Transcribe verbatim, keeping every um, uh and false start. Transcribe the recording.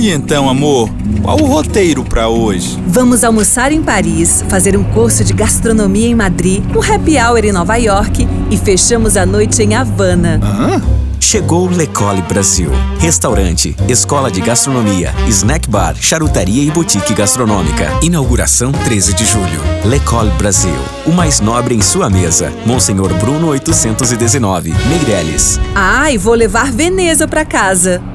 E então, amor, qual o roteiro pra hoje? Vamos almoçar em Paris, fazer um curso de gastronomia em Madrid, um happy hour em Nova York e fechamos a noite em Havana. Hã? Chegou L'École Brasil. Restaurante, escola de gastronomia, snack bar, charutaria e boutique gastronômica. Inauguração treze de julho. L'École Brasil. O mais nobre em sua mesa. Monsenhor Bruno oitocentos e dezenove, Meireles. Ai, vou levar Veneza pra casa.